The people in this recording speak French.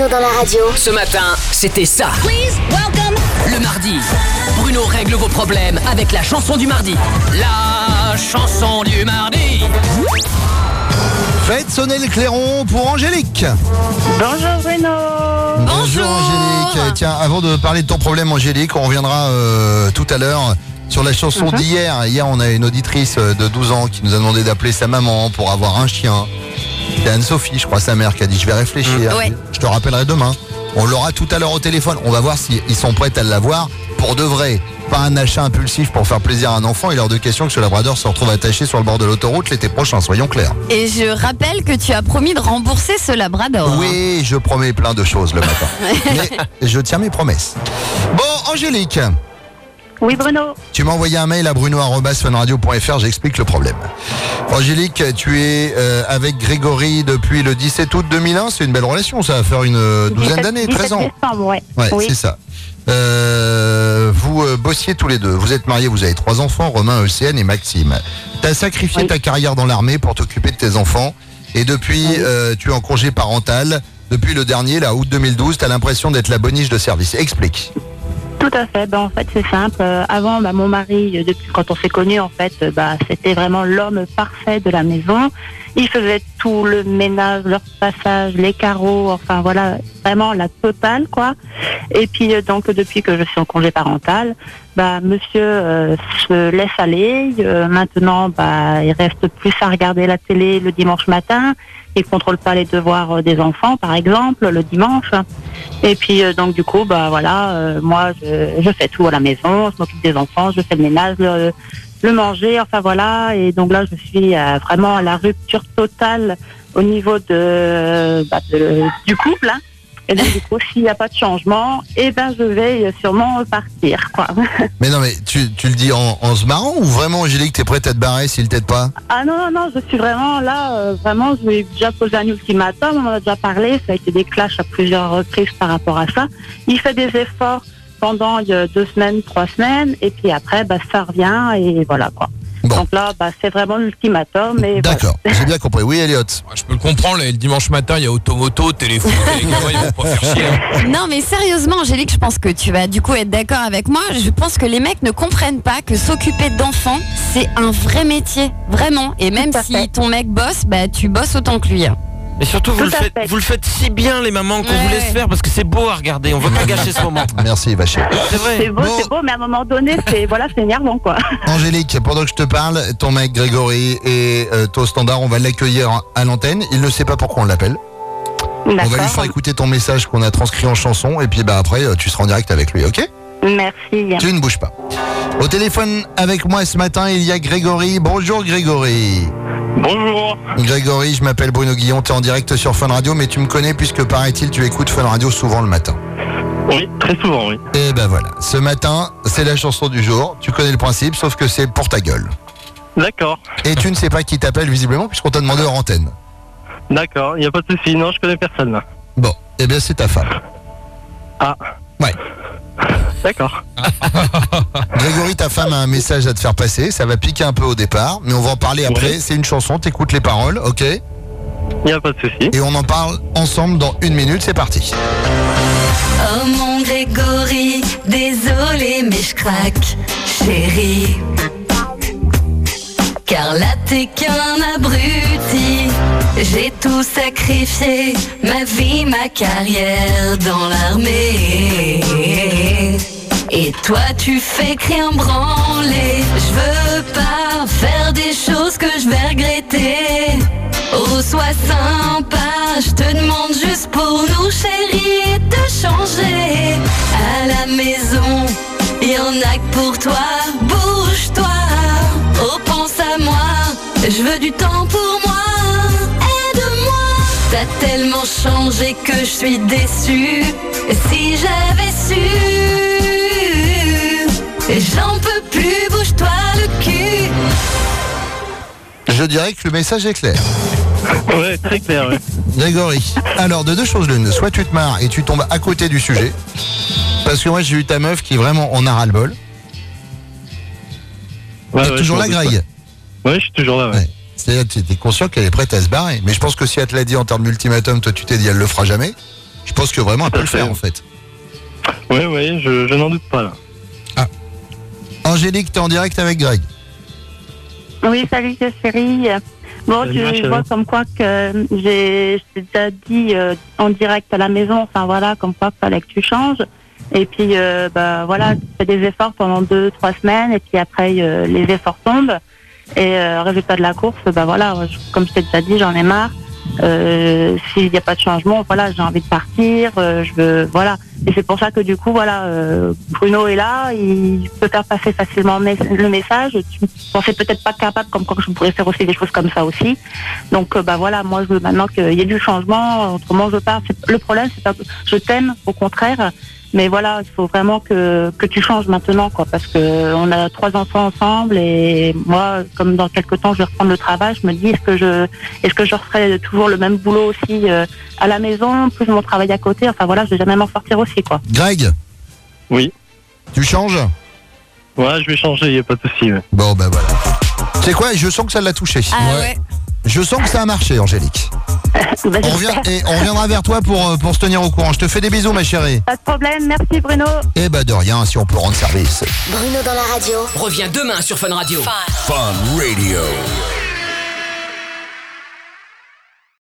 Bruno dans la radio. Ce matin, c'était ça. Please welcome. Le mardi, Bruno règle vos problèmes avec la chanson du mardi. La chanson du mardi. Faites sonner le clairon pour Angélique. Bonjour Bruno. Bonjour Angélique. Tiens, avant de parler de ton problème Angélique, on reviendra tout à l'heure sur la chanson d'hier. Hier, on a une auditrice de 12 ans qui nous a demandé d'appeler sa maman pour avoir un chien. C'est Anne-Sophie, je crois, sa mère, qui a dit je vais réfléchir. Ouais. Je te rappellerai demain. On l'aura tout à l'heure au téléphone. On va voir s'ils sont prêts à l'avoir pour de vrai. Pas un achat impulsif pour faire plaisir à un enfant. Il est hors de question que ce labrador se retrouve attaché sur le bord de l'autoroute l'été prochain, soyons clairs. Et je rappelle que tu as promis de rembourser ce labrador. Oui, je promets plein de choses le matin. Mais je tiens mes promesses. Bon, Angélique, Oui Bruno. tu m'as envoyé un mail à bruno@funradio.fr, j'explique le problème. Angélique, tu es avec Grégory depuis le 17 août 2001. C'est une belle relation, ça va faire une douzaine d'années, 13 ans. 17 décembre, ouais. Ouais, Oui. c'est ça. Vous bossiez tous les deux. Vous êtes mariés, vous avez 3 enfants, Romain, Océane et Maxime. Tu as sacrifié ta carrière dans l'armée pour t'occuper de tes enfants. Et depuis, tu es en congé parental. Depuis le dernier, là, août 2012, tu as l'impression d'être la boniche de service. Explique. Tout à fait. En fait, c'est simple. Avant, mon mari, depuis quand on s'est connus, en fait, c'était vraiment l'homme parfait de la maison. Il faisait tout le ménage, leur passage, les carreaux, enfin voilà, vraiment la totale, quoi. Et puis donc depuis que je suis en congé parental, monsieur se laisse aller. Maintenant, il reste plus à regarder la télé le dimanche matin. Il contrôle pas les devoirs des enfants, par exemple, le dimanche. Et puis donc du coup, moi je fais tout à la maison, je m'occupe des enfants, je fais le ménage, le manger, enfin voilà. Et donc là, je suis vraiment à la rupture totale au niveau du couple. Hein. Et donc du coup, s'il n'y a pas de changement, je vais sûrement partir, quoi. Mais non, mais tu le dis en se marrant ou vraiment, Angélique, t'es prête à te barrer s'il t'aide pas? Ah non, je suis vraiment là, vraiment, je lui ai déjà posé un ultimatum, on en a déjà parlé, ça a été des clashs à plusieurs reprises par rapport à ça. Il fait des efforts pendant 2 semaines, 3 semaines, et puis après, ça revient, et voilà, quoi. Bon. Donc là, c'est vraiment l'ultimatum. Et D'accord, j'ai bien compris. Oui, Elliot. Je peux le comprendre, le dimanche matin, il y a automoto, téléphone, les gamins, ils vont pas faire chier. Hein. Non mais sérieusement Angélique, je pense que tu vas du coup être d'accord avec moi. Je pense que les mecs ne comprennent pas que s'occuper d'enfants, c'est un vrai métier. Vraiment. Et même Tout à si fait. ton mec bosse, tu bosses autant que lui. Mais surtout, Tout à fait. vous le faites si bien, les mamans, qu'on vous laisse faire, parce que c'est beau à regarder. On veut pas gâcher ce moment. Merci, Vacher. C'est vrai. C'est beau, mais à un moment donné, c'est énervant, quoi. Angélique, pendant que je te parle, ton mec Grégory est au standard, on va l'accueillir à l'antenne. Il ne sait pas pourquoi on l'appelle. On va lui faire écouter ton message qu'on a transcrit en chanson et puis après tu seras en direct avec lui, ok? Merci. Tu ne bouges pas. Au téléphone avec moi ce matin, il y a Grégory. Bonjour Grégory. Bonjour. Grégory, je m'appelle Bruno Guillon, tu es en direct sur Fun Radio, mais tu me connais puisque paraît-il tu écoutes Fun Radio souvent le matin. Oui, très souvent, oui. Et voilà, ce matin, c'est la chanson du jour. Tu connais le principe, sauf que c'est pour ta gueule. D'accord. Et tu ne sais pas qui t'appelle visiblement puisqu'on t'a demandé hors antenne. D'accord, il n'y a pas de souci. Non, je connais personne là. Bon, eh bien c'est ta femme. Ah. Ouais. D'accord. Grégory, ta femme a un message à te faire passer. Ça va piquer un peu au départ, mais on va en parler après. Ouais. C'est une chanson, t'écoutes les paroles, ok? Il n'y a pas de souci. Et on en parle ensemble dans 1 minute, c'est parti. Oh mon Grégory, désolé mais je craque, chérie. Car là t'es qu'un abruti. J'ai tout sacrifié, ma vie, ma carrière dans l'armée. Et toi tu fais qu'un branler. Je veux pas faire des choses que je vais regretter. Oh sois sympa, je te demande juste pour nous chérie de changer. À la maison, y en a que pour toi, bouge-toi. Oh pense à moi, je veux du temps pour moi. Aide-moi. T'as tellement changé que je suis déçue. Si j'avais su, j'en peux plus, bouge-toi le cul. Je dirais que le message est clair. Ouais, très clair, ouais. Grégory, alors de 2 choses l'une, soit tu te marres et tu tombes à côté du sujet, parce que moi j'ai eu ta meuf qui vraiment en a ras-le-bol. T'es toujours là, Greg? Ouais, je suis toujours là, ouais. Ouais. C'est-à-dire que tu es conscient qu'elle est prête à se barrer. Mais je pense que si elle te l'a dit en termes d'ultimatum, toi tu t'es dit elle le fera jamais. Je pense que vraiment elle peut le faire en fait. Oui, je n'en doute pas là. Angélique, t'es en direct avec Greg. Oui, salut chérie. Bon, Salut, ma tu chérie. vois comme quoi que je t'ai déjà dit en direct à la maison, enfin voilà, comme quoi qu'il fallait que tu changes. Et puis, voilà, tu fais des efforts pendant 2-3 semaines et puis après, les efforts tombent. Et résultat de la course, voilà, comme je t'ai déjà dit, j'en ai marre. S'il n'y a pas de changement, voilà, j'ai envie de partir, je veux, voilà. Et c'est pour ça que du coup, voilà, Bruno est là, il peut faire passer facilement le message. Tu pensais peut-être pas capable, comme quoi je pourrais faire aussi des choses comme ça aussi. Donc, voilà, moi, je veux maintenant qu'il y ait du changement, autrement je pars. Le problème, c'est pas que je t'aime, au contraire. Mais voilà, il faut vraiment que tu changes maintenant, quoi, parce que on a 3 enfants ensemble et moi, comme dans quelques temps, je vais reprendre le travail, je me dis est-ce que je referai toujours le même boulot aussi à la maison, plus mon travail à côté. Enfin voilà, je vais jamais m'en sortir aussi, quoi. Greg, Oui. tu changes? Ouais, je vais changer, il n'y a pas de souci. Ouais. Bon, ben voilà. C'est quoi? Je sens que ça l'a touché. Ah ouais. Je sens que ça a marché, Angélique. Bah, On reviendra vers toi pour se tenir au courant. Je te fais des bisous, ma chérie. pas de problème, merci Bruno. Eh ben de rien, si on peut rendre service. Bruno dans la radio. Reviens demain sur Fun Radio. Fun Radio.